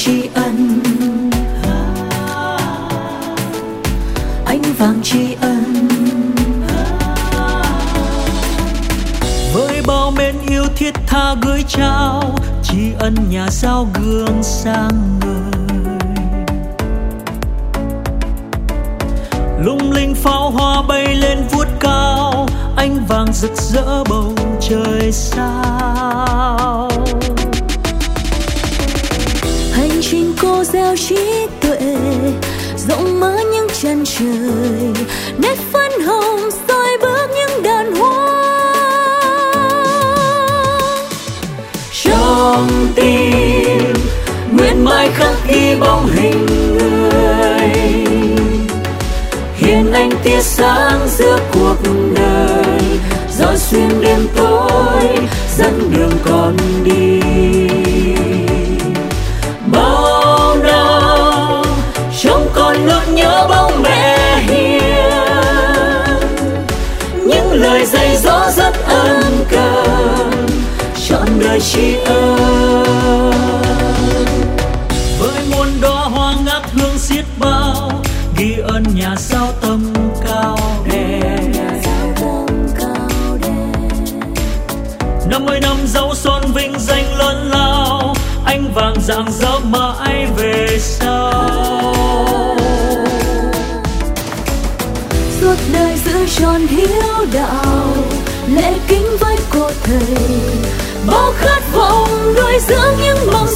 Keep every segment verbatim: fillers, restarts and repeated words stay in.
tri ân, ánh vàng tri ân. Với bao mến yêu thiết tha gửi trao, tri ân nhà giao gương sáng ngời. Lung linh pháo hoa bay lên vuốt cao, ánh vàng rực rỡ bầu trời sao. Hành trình cô gieo trí tuệ, rộng mở những chân trời, nét phấn hồng soi bước những đàn hoa. Trong tim nguyện mãi khắc ghi bóng hình người, hiền anh tia sáng giữa cuộc đời, dõi xuyên đêm tối dẫn đường con đi. Bao năm trông con luôn nhớ bóng mẹ hiền, những lời dạy dỗ rất ân cần, trọn đời tri ân. Với muôn đóa hoa ngát hương xiết bao, ghi ơn nhà sao tâm cao đẹp. Năm mươi năm dấu son vinh danh lớn lao, ánh vàng rạng rỡ mãi về sau. Suốt đời giữ tròn hiếu đạo, lễ kính với cô thầy, bao khát vọng nuôi dưỡng những màu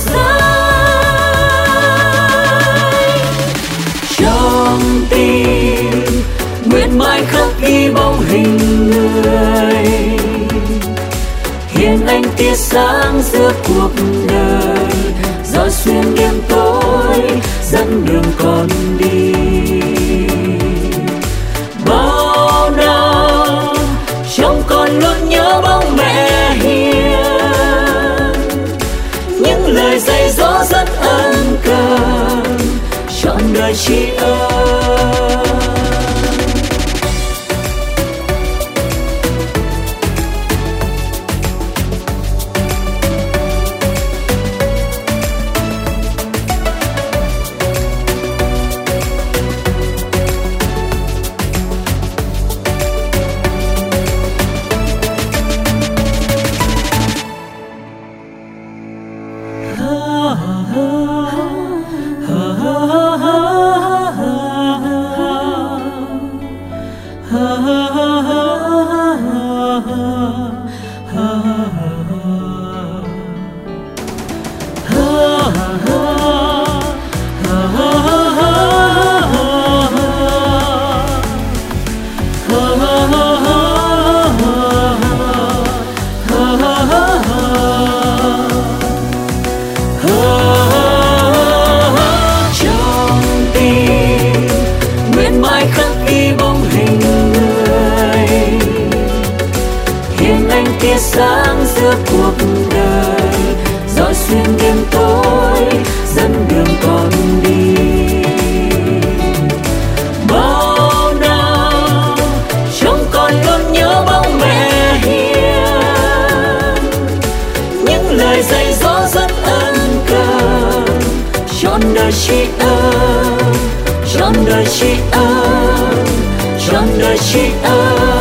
xanh. Trong tim nguyện mãi khắc ghi bóng hình người, hiền anh tia sáng giữa cuộc đời, dõi xuyên đêm tối dẫn đường con đi. Bao năm trông con luôn nhớ bóng mẹ hiền, những lời dạy dỗ rất ân cần, trọn đời tri ân. Tia sáng giữa cuộc đời, dõi xuyên đêm tối dẫn đường con đi. Bao năm trông con luôn nhớ bóng mẹ hiền, những lời dạy dỗ rất ân cần, trọn đời tri ân, trọn đời tri ân, trọn đời tri ân.